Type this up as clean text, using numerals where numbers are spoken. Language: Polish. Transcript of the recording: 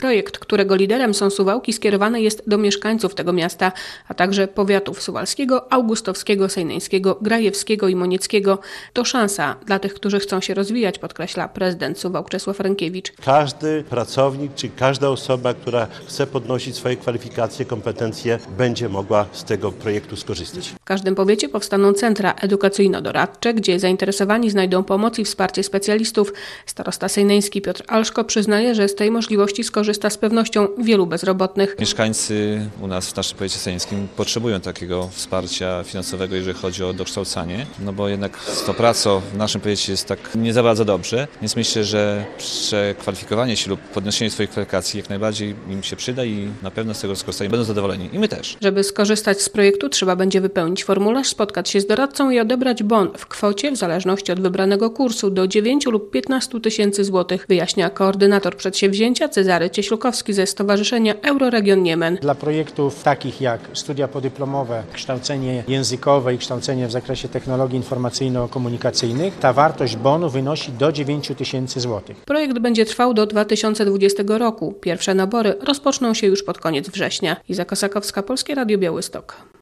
Projekt, którego liderem są Suwałki, skierowany jest do mieszkańców tego miasta, a także powiatów suwalskiego, augustowskiego, sejneńskiego, grajewskiego i monieckiego. To szansa dla tych, którzy chcą się rozwijać, podkreśla prezydent Suwałk Czesław Rękiewicz. Każdy pracownik czy każda osoba, która chce podnosić swoje kwalifikacje, kompetencje, będzie mogła z tego projektu skorzystać. W każdym powiecie powstaną centra edukacyjno-doradcze, gdzie zainteresowani znajdą pomoc i wsparcie specjalistów. Starosta sejneński Piotr Alszko przyznaje, że z tej możliwości skorzysta z pewnością wielu bezrobotnych. Mieszkańcy u nas w naszym powiecie sejneńskim potrzebują takiego wsparcia finansowego, jeżeli chodzi o dokształcanie, no bo jednak to praca w naszym powiecie jest tak nie za bardzo dobrze, więc myślę, że przekwalifikowanie się lub podniesienie swoich kwalifikacji jak najbardziej im się przyda i na pewno z tego skorzystają, będą zadowoleni i my też. Żeby skorzystać z projektu, trzeba będzie wypełnić formularz, spotkać się z doradcą i odebrać bon w kwocie, w zależności od wybranego kursu, do 9 lub 15 tysięcy złotych, wyjaśnia koordynator przedsięwzięcia Cezary Cieślukowski ze Stowarzyszenia Euroregion Niemen. Dla projektów takich jak studia podyplomowe, kształcenie językowe i kształcenie w zakresie technologii informacyjno-komunikacyjnych, ta wartość bonu wynosi do 9 tysięcy złotych. Projekt będzie trwał do 2020 roku. Pierwsze nabory rozpoczną się już pod koniec września. Iza Kosakowska, Polskie Radio Białystok.